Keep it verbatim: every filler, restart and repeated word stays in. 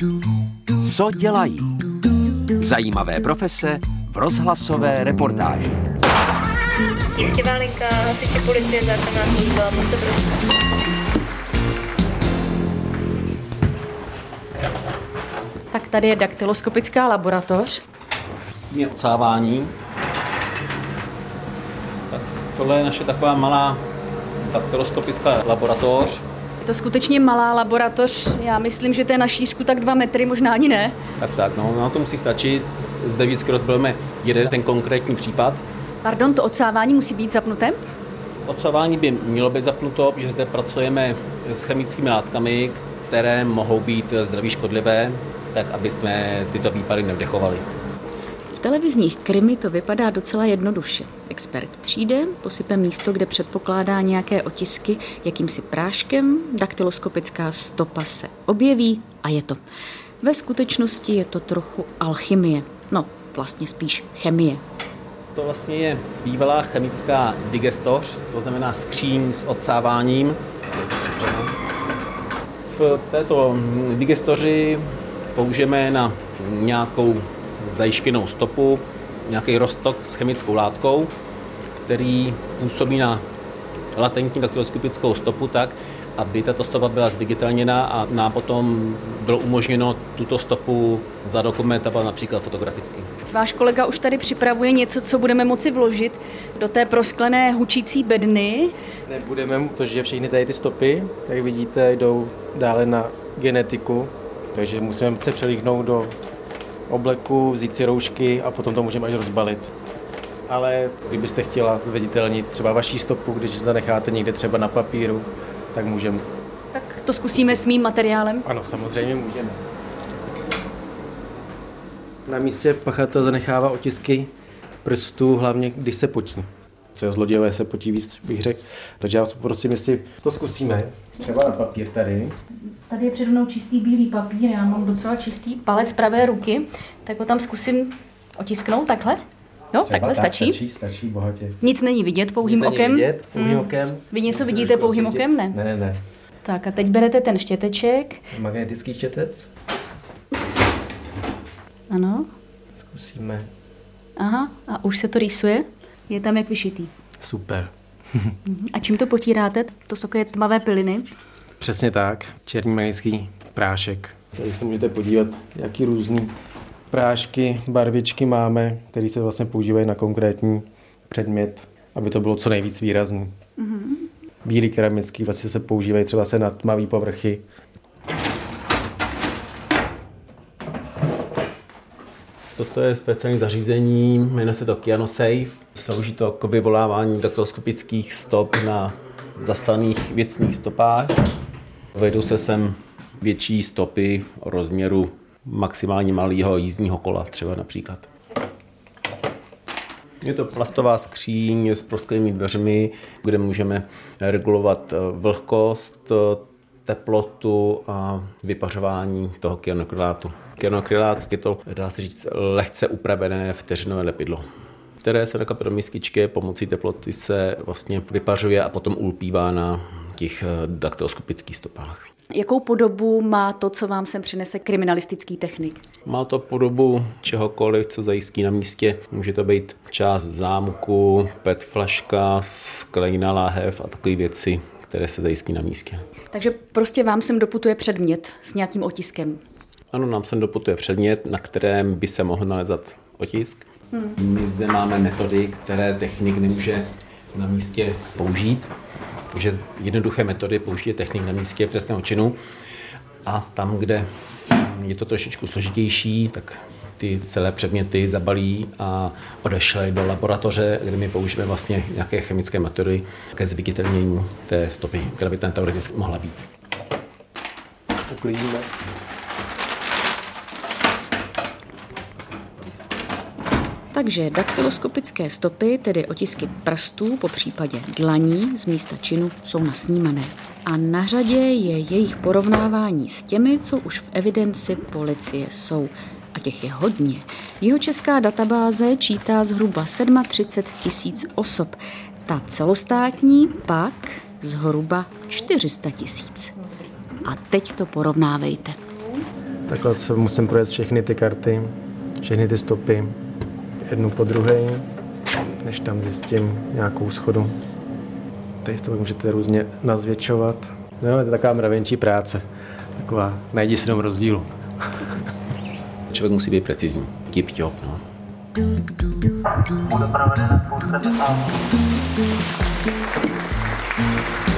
Co dělají? Zajímavé profese v rozhlasové reportáži. Tísňová linka, hasiči policie, záchranná služba, můžete prosím. Tak tady je daktyloskopická laboratoř. Je odsávání. Tak tohle je naše taková malá daktyloskopická laboratoř. Je to skutečně malá laboratoř. Já myslím, že to je na šířku tak dva metry, možná ani ne. Tak, tak, no, na to musí stačit. Zde vždycky rozbělíme jeden ten konkrétní případ. Pardon, to odsávání musí být zapnuté? Odsávání by mělo být zapnuto, protože zde pracujeme s chemickými látkami, které mohou být zdraví škodlivé, tak aby jsme tyto výpary nevdechovali. V televizních krimi to vypadá docela jednoduše. Expert přijde, posype místo, kde předpokládá nějaké otisky jakýmsi práškem, daktyloskopická stopa se objeví a je to. Ve skutečnosti je to trochu alchymie. No, vlastně spíš chemie. To vlastně je bývalá chemická digestoř, to znamená skříň s odsáváním. V této digestoři použijeme na nějakou zajištěnou stopu nějaký roztok s chemickou látkou, který působí na latentní daktyloskopickou stopu tak, aby tato stopa byla zviditelněna a nám potom bylo umožněno tuto stopu zadokumentovat například fotograficky. Váš kolega už tady připravuje něco, co budeme moci vložit do té prosklené hučící bedny. Nebudeme, protože všechny tady ty stopy, jak vidíte, jdou dále na genetiku, takže musíme se přelíhnout do obleku, vzít si roušky a potom to můžeme až rozbalit. Ale kdybyste chtěla zviditelnit třeba vaší stopu, když to necháte někde třeba na papíru, tak můžeme. Tak to zkusíme s mým materiálem? Ano, samozřejmě můžeme. Na místě pachatel zanechává otisky prstů, hlavně když se potí. Co zlodějové se potí víc, bych řekl. Takže já vás poprosím, jestli to zkusíme. Třeba na papír tady. Tady je přede mnou čistý bílý papír, já mám docela čistý palec pravé ruky, tak ho tam zkusím otisknout takhle. No, třeba takhle tak, stačí. Stačí, stačí bohatě. Nic není vidět pouhým Nic okem. není vidět, pouhým Hmm. okem. Vy něco Musím vidíte trošku pouhým osvítit. okem, ne? Ne, ne, ne. Tak a teď berete ten štěteček. Magnetický štětec. Ano. Zkusíme. Aha, a už se to rýsuje. Je tam jak vyšitý. Super. A čím to potíráte? To jsou takové tmavé piliny. Přesně tak. Černý magnetický prášek. Tady se můžete podívat, jaký různý prášky, barvičky máme, které se vlastně používají na konkrétní předmět, aby to bylo co nejvíc výrazný. Mm-hmm. Bílý keramický vlastně se používají třeba se na tmavý povrchy. Toto je speciální zařízení, jmenuje se to Kyanosafe. Slouží to k vyvolávání daktyloskopických stop na zastaných věcných stopách. Vejdou se sem větší stopy o rozměru maximálně malého jízdního kola třeba například. Je to plastová skříň s prostými dveřmi, kde můžeme regulovat vlhkost, teplotu a vypařování toho kyanokrylátu. Kyanokrylát je to, dá se říct, lehce upravené vteřinové lepidlo, které se nakapí do miskičky, pomocí teploty se vlastně vypařuje a potom ulpívá na těch daktyloskopických stopách. Jakou podobu má to, co vám sem přinese kriminalistický technik? Má to podobu čehokoliv, co zajistí na místě. Může to být část zámku, pet flaška, skleněná láhev a takové věci, které se zajistí na místě. Takže prostě vám sem doputuje předmět s nějakým otiskem. Ano, nám sem doputuje předmět, na kterém by se mohl nalezat otisk. Hmm. My zde máme metody, které technik nemůže na místě použít. Takže jednoduché metody použije technik na místě trestného činu. A tam, kde je to trošičku složitější, tak ty celé předměty zabalí a odešle do laboratoře, kde my použijeme vlastně nějaké chemické metody ke zviditelnění té stopy, která by tam teoreticky mohla být. Uklidíme. Takže daktyloskopické stopy, tedy otisky prstů, po případě dlaní z místa činu, jsou nasnímané. A na řadě je jejich porovnávání s těmi, co už v evidenci policie jsou. A těch je hodně. Jihočeská databáze čítá zhruba třicet sedm tisíc osob. Ta celostátní pak zhruba čtyři sta tisíc. A teď to porovnávejte. Takhle se musím projet všechny ty karty, všechny ty stopy, jednu po druhé, než tam zjistím nějakou schodu. Tady to můžete různě nazvětšovat. No, je to taková mravenčí práce. Taková, najdi si jenom rozdílu. Člověk musí být precizní. Tip-top, no. Bude provedena zkouška.